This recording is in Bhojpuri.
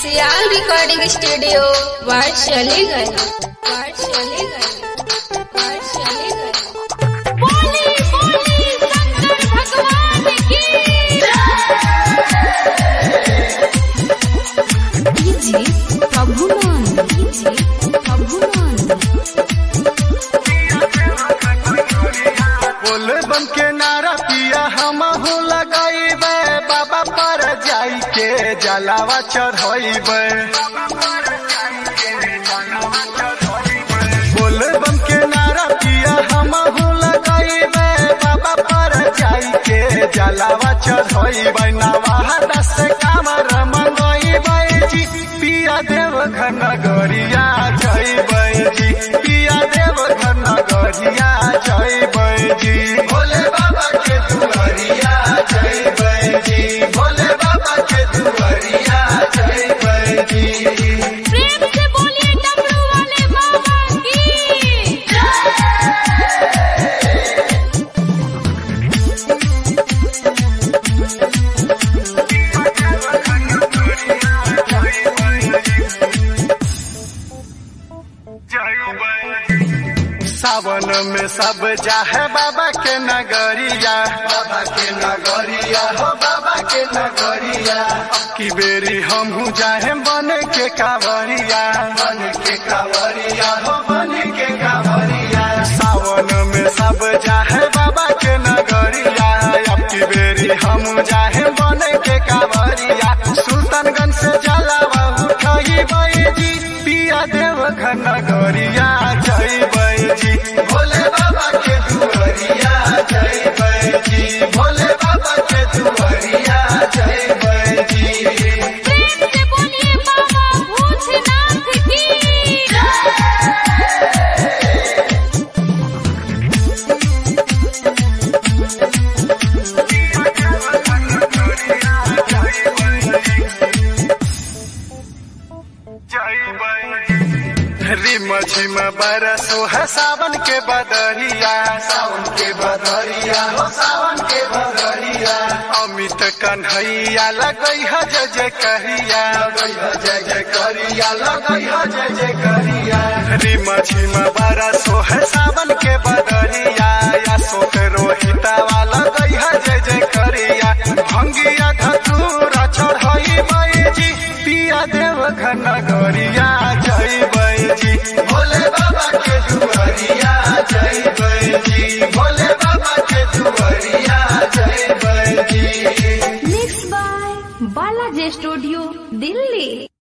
सियाल रिकॉर्डिंग स्टूडियो वाटशलीगंज। बोली बोली शंकर भगवान की डीजे प्रभुनंद, डीजे प्रभुनंद। बोले बम के नारा पिया हम हो लगाइबे, बाबा पर जाई के जलावा चढ़ाइबे। बोले बम के नारा पिया हम हो लगाइबे, बाबा पर जाई के जलावा चढ़ाइबे। नवादा से कामर मंगाइबे जी, पिया देवघर नगरिया जाइबे जी, पिया देवघर नगरिया जाइबे जी। भोले बाबा के दुआरिया जाइबे जी, भोले बाबा के दुआरिया जाइबे जी। प्रेम से बोलिए डमरू वाले बाबा की सावन में सब जाहे बाबा के नगरिया, बाबा के नगरिया हो बाबा के नगरिया। की बेरी हमहू जाहे बन के कांवरिया, बन के कांवरिया हो बन के कांवरिया। सावन में सब जाहे बाबा के नगरिया, अब की बेरी हम जाहे बन के कांवरिया। सुल्तानगंज से जलावा उठाइबे जी, पिया देवघर नगरिया जाइबे जी। भोले बाबा के दुआरिया जाइबे जी, भोले बाबा के दुआरिया जाइबे जी। प्रेम से बोलिए बाबा भूतनाथ की रिम झिम बरसो है सावन के बदरिया, सावन के बदरिया हो सावन के बदरिया। अमित कन्हैया लगई है जय जय करिया, लगई है जय जय करिया, लगई है जय जय करिया। रिम झिम बरसो है सावन के बदरिया, अशोक रोहिता वाला गई है जय जय करिया। भंगिया धतूरा चढ़ाइबे जी, पिया देवघर नगरिया जाइबे जी। भोले बाबा के दुआरिया जाइबे जी, भोले बाबा के दुआरिया जाइबे जी। Mix by Balaji studio Delhi.